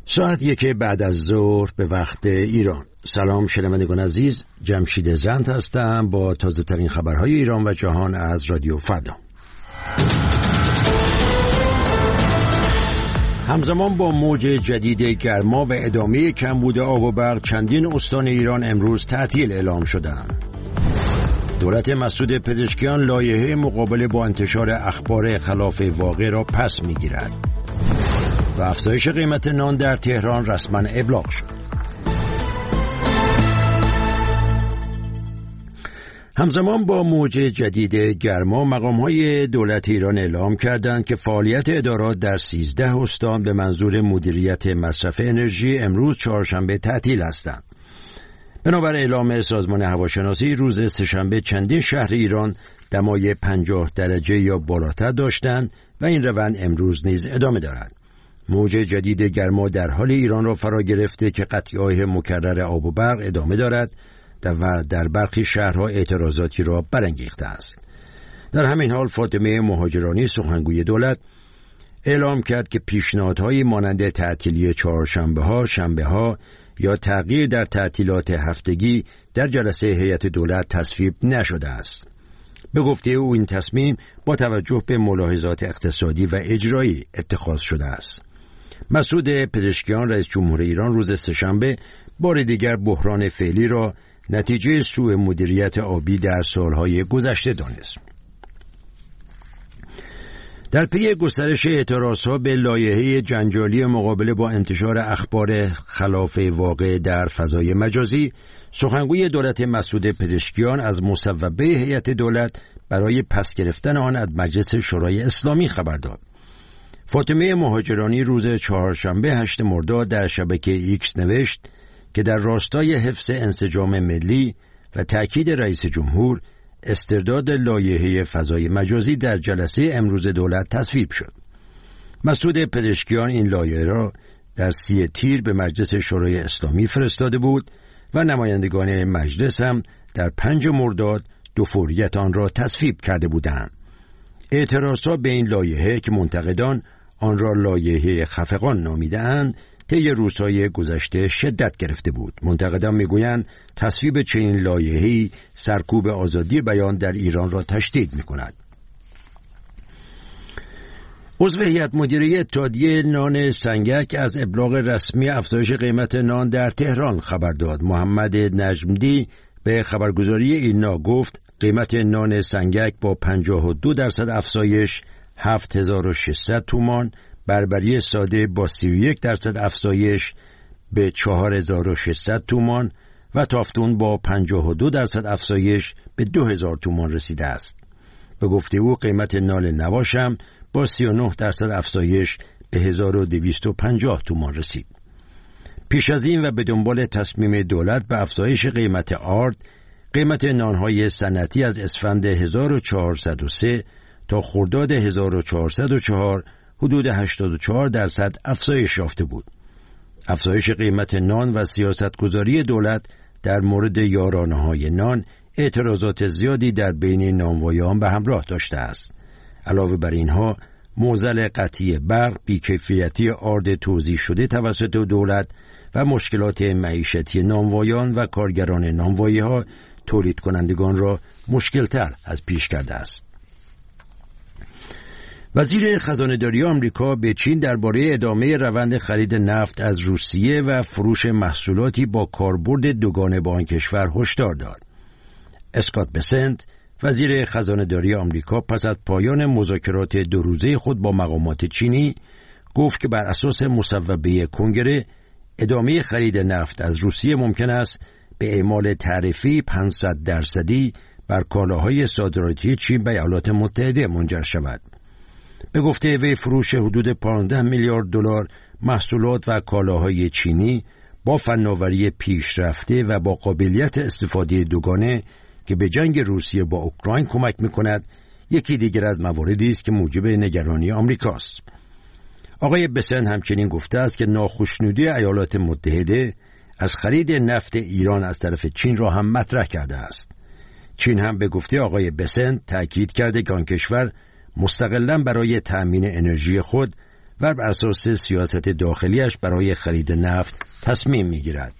ساعت 1 بعد از ظهر به وقت ایران. سلام شنوندگان عزیز، جمشید زند هستم با تازه ترین خبرهای ایران و جهان از رادیو فردا. همزمان با موج جدید گرما و ادامه کمبود آب و برق، چندین استان ایران امروز تعطیل اعلام شدند. دولت مسعود پزشکیان لایحه مقابله با انتشار اخبار خلاف واقع را پس می‌گیرد. و افزایش قیمت نان در تهران رسما ابلاغ شد. همزمان با موج جدید گرما، مقام‌های دولت ایران اعلام کردند که فعالیت ادارات در 13 استان به منظور مدیریت مصرف انرژی امروز چهارشنبه تعطیل هستند. بنابر اعلام سازمان هواشناسی، روز سه‌شنبه چندین شهر ایران دمای 50 درجه یا بالاتر داشتند و این روند امروز نیز ادامه دارد. موج جدید گرما در حال ایران را فرا گرفته که قطعی‌های مکرر آب و برق ادامه دارد و در برخی شهرها اعتراضاتی را برانگیخته است. در همین حال فاطمه مهاجرانی، سخنگوی دولت، اعلام کرد که پیشنهادهای مانند تعطیلی چهارشنبه‌ها، شنبه‌ها یا تغییر در تعطیلات هفتگی در جلسه هیئت دولت تصویب نشده است. به گفته او این تصمیم با توجه به ملاحظات اقتصادی و اجرایی اتخاذ شده است. مسعود پزشکیان رئیس جمهور ایران روز سه‌شنبه بار دیگر بحران فعلی را نتیجه سوء مدیریت آبی در سالهای گذشته دانست. در پی گسترش اعتراضها به لایحه جنجالی مقابله با انتشار اخبار خلاف واقع در فضای مجازی، سخنگوی دولت مسعود پزشکیان از مصوبه هیئت دولت برای پس گرفتن آن از مجلس شورای اسلامی خبر داد. فاطمه مهاجرانی روز چهارشنبه 8 مرداد در شبکه ایکس نوشت که در راستای حفظ انسجام ملی و تأکید رئیس جمهور، استرداد لایحه فضای مجازی در جلسه امروز دولت تصویب شد. مسعود پزشکیان این لایحه را در 30 تیر به مجلس شورای اسلامی فرستاده بود و نمایندگان مجلس هم در 5 مرداد دو فوریت آن را تصویب کرده بودند. اعتراضات به این لایحه که منتقدان آن را لایحه خفقان نامیده‌اند، طی روزهای گذشته شدت گرفته بود. منتقدان میگویند تصویب چنین لایحه‌ای سرکوب آزادی بیان در ایران را تشدید می‌کند. عضو هیئت مدیره اتحادیه نان سنگک از ابلاغ رسمی افزایش قیمت نان در تهران خبر داد. محمد نجمدی به خبرگزاری اینا گفت قیمت نان سنگک با 52% افزایش 7600 تومان، بربری ساده با 31% افزایش به 4600 تومان و تافتون با 52% افزایش به 2000 تومان رسیده است. به گفته او قیمت نان نواش هم با 39% افزایش به 1250 تومان رسید. پیش از این و به دنبال تصمیم دولت به افزایش قیمت آرد، قیمت نانهای صنعتی از اسفند 1403 تا خرداد 1404 حدود 84% افزایش یافته بود. افزایش قیمت نان و سیاستگذاری دولت در مورد یارانه‌های نان اعتراضات زیادی در بین نانوایان به همراه داشته است. علاوه بر اینها، معضل قطعی برق، بیکیفیتی آرد توزیع شده توسط دولت و مشکلات معیشتی نانوایان و کارگران نانوایی‌ها تولید کنندگان را مشکل‌تر از پیش کرده است. وزیر خزانه‌داری آمریکا به چین درباره ادامه روند خرید نفت از روسیه و فروش محصولاتی با کاربرد دوگانه با آن کشور هشدار داد. اسکات بسنت، وزیر خزانه‌داری آمریکا، پس از پایان مذاکرات 2 روزه خود با مقامات چینی گفت که بر اساس مصوبه کنگره ادامه خرید نفت از روسیه ممکن است به اعمال تعرفی 500% بر کالاهای صادراتی چین به ایالات متحده منجر شود. به گفته وی فروش حدود 15 میلیارد دلار محصولات و کالاهای چینی با فناوری پیشرفته و با قابلیت استفاده دوگانه که به جنگ روسیه با اوکراین کمک می‌کند، یکی دیگر از مواردی است که موجب نگرانی آمریکاست. آقای بسن همچنین گفته است که ناخشنودی ایالات متحده از خرید نفت ایران از طرف چین را هم مطرح کرده است. چین هم به گفته آقای بسن تأکید کرده که آن کشور مستقلاً برای تأمین انرژی خود و بر اساس سیاست داخلیش برای خرید نفت تصمیم میگیرد.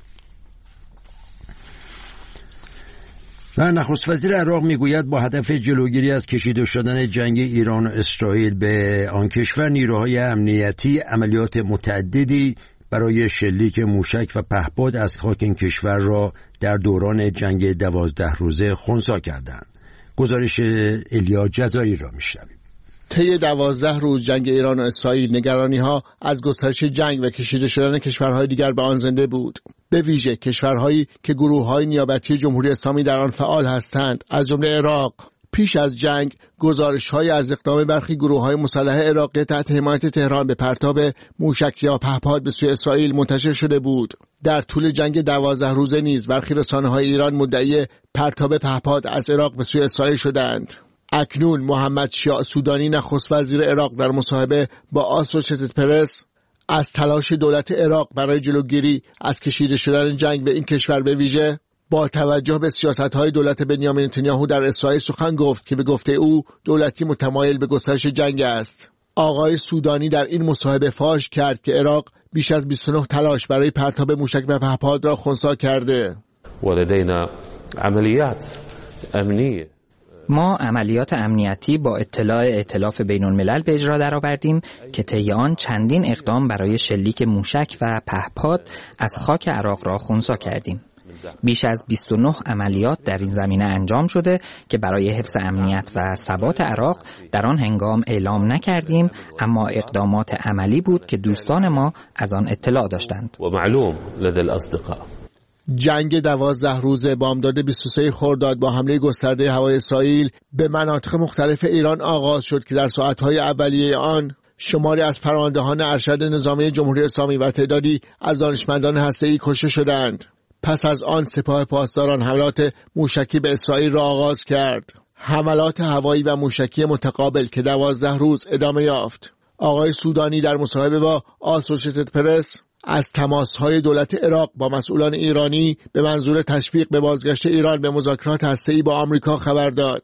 و نخست وزیر عراق میگوید با هدف جلوگیری از کشیده شدن جنگ ایران و اسرائیل به آن کشور، نیروهای امنیتی عملیات متعددی برای شلیک موشک و پهپاد از خاک این کشور را در دوران جنگ 12 روزه خنثی کردند. گزارش الیا جزاری را میشنویم. طی 12 روز جنگ ایران و اسرائیل نگرانی‌ها از گسترش جنگ و کشیده شدن کشورهای دیگر به آن زنده بود. به ویژه کشورهایی که گروه‌های نیابتی جمهوری اسلامی در آن فعال هستند، از جمله عراق. پیش از جنگ گزارش‌های از اقدام برخی گروه‌های مسلح عراقی تحت حمایت تهران به پرتاب موشک یا پهپاد به سوی اسرائیل منتشر شده بود. در طول جنگ 12 روزه نیز برخی رسانه‌های ایران مدعی پرتاب پهپاد از عراق به سوی اسرائیل شدند. اکنون محمد شیاع سودانی نخست وزیر عراق در مصاحبه با آسوشیتد پرس از تلاش دولت عراق برای جلوگیری از کشیده شدن جنگ به این کشور به ویژه با توجه به سیاست‌های دولت بنیامین نتانیاهو در اسرائیل سخن گفت که به گفته او دولتی متمایل به گسترش جنگ است. آقای سودانی در این مصاحبه فاش کرد که عراق بیش از 29 تلاش برای پرتاب موشک و پهپاد را خنثی کرده. ولدینا عملیات امنیه. ما عملیات امنیتی با اطلاع ائتلاف بین‌الملل به اجرا درآوردیم که طی آن چندین اقدام برای شلیک موشک و پهپاد از خاک عراق را خنثی کردیم. بیش از 29 عملیات در این زمینه انجام شده که برای حفظ امنیت و ثبات عراق در آن هنگام اعلام نکردیم، اما اقدامات عملی بود که دوستان ما از آن اطلاع داشتند. و معلوم لدى الاصدقاء. جنگ 12 روزه بامداد 23 خرداد با حمله گسترده هوای اسرائیل به مناطق مختلف ایران آغاز شد که در ساعت‌های اولیه آن شماری از فرماندهان ارشد نظامی جمهوری اسلامی و تعدادی از دانشمندان هسته‌ای کشته شدند. پس از آن سپاه پاسداران حملات موشکی به اسرائیل را آغاز کرد. حملات هوایی و موشکی متقابل که 12 روز ادامه یافت. آقای سودانی در مصاحبه با آسوشیتد پرس از تماس‌های دولت عراق با مسئولان ایرانی به منظور تشویق به بازگشت ایران به مذاکرات هسته‌ای با آمریکا خبر داد.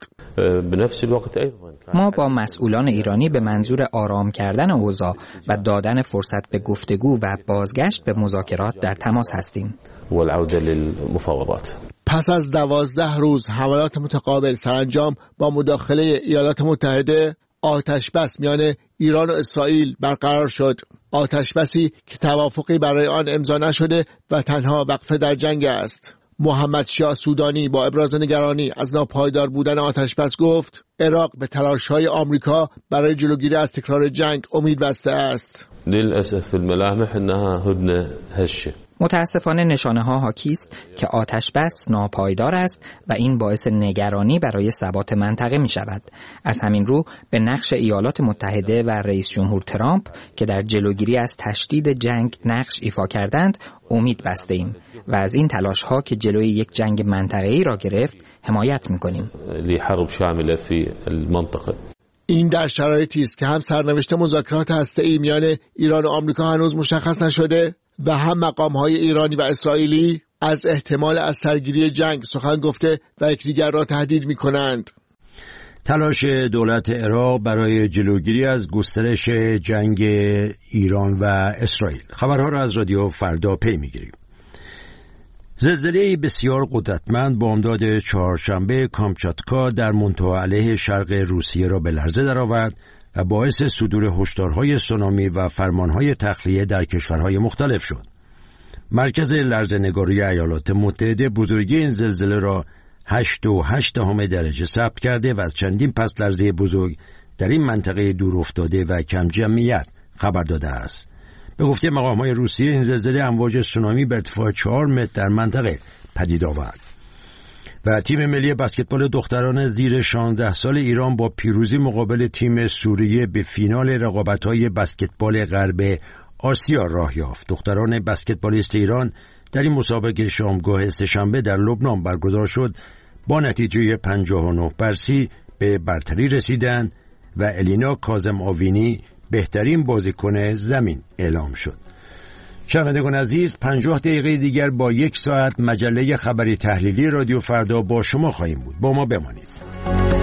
ما با مسئولان ایرانی به منظور آرام کردن اوضاع و دادن فرصت به گفتگو و بازگشت به مذاکرات در تماس هستیم. والعوده للمفاوضات. پس از 12 روز حملات متقابل سرانجام با مداخله ایالات متحده آتشبس میان ایران و اسرائیل برقرار شد. آتشبسی که توافقی برای آن امضا نشده و تنها وقفه در جنگ است. محمد شیاع سودانی با ابراز نگرانی از ناپایدار بودن آتشبس گفت عراق به تلاش‌های آمریکا برای جلوگیری از تکرار جنگ امید بسته است. للاسف الملامح انها هدنه هشه. متاسفانه نشانه‌ها حاکی است که آتشبس ناپایدار است و این باعث نگرانی برای ثبات منطقه می شود. از همین رو به نقش ایالات متحده و رئیس جمهور ترامپ که در جلوگیری از تشدید جنگ نقش ایفا کردند امید بسته ایم و از این تلاش‌ها که جلوی یک جنگ منطقه‌ای را گرفت حمایت می‌کنیم. لحرب شامله فی المنطقه. این در شرایطی است که هم سرنوشت مذاکرات هسته‌ای میان ایران و آمریکا هنوز مشخص نشده و هم مقام‌های ایرانی و اسرائیلی از احتمال از سرگیری جنگ سخن گفته و یکدیگر را تهدید می‌کنند. تلاش دولت عراق برای جلوگیری از گسترش جنگ ایران و اسرائیل. خبرها را از رادیو فردا پی می‌گیریم. زلزله بسیار قدرتمند بامداد چهارشنبه کامچاتکا در منطقه علیه شرق روسیه را به لرزه درآورد و باعث صدور هشدارهای سونامی و فرمانهای تخلیه در کشورهای مختلف شد. مرکز لرزه‌نگاری ایالات متحده بزرگی این زلزله را 8.8 درجه ثبت کرده و از چندین پس لرزه بزرگ در این منطقه دورافتاده و کم جمعیت خبر داده است. به گفته مقام‌های روسیه این زلزله امواج سونامی به ارتفاع 4 متر در منطقه پدید آورد. و تیم ملی بسکتبال دختران زیر 16 سال ایران با پیروزی مقابل تیم سوریه به فینال رقابت‌های بسکتبال غرب آسیا راه یافت. دختران بسکتبالیست ایران در این مسابقه شامگاه سه‌شنبه در لبنان برگزار شد با نتیجه 59-30 به برتری رسیدند و الینا کاظم آوینی بهترین بازیکن زمین اعلام شد. شنوندگان عزیز، 50 دقیقه دیگر با 1 ساعت مجله خبری تحلیلی رادیو فردا با شما خواهیم بود. با ما بمانید.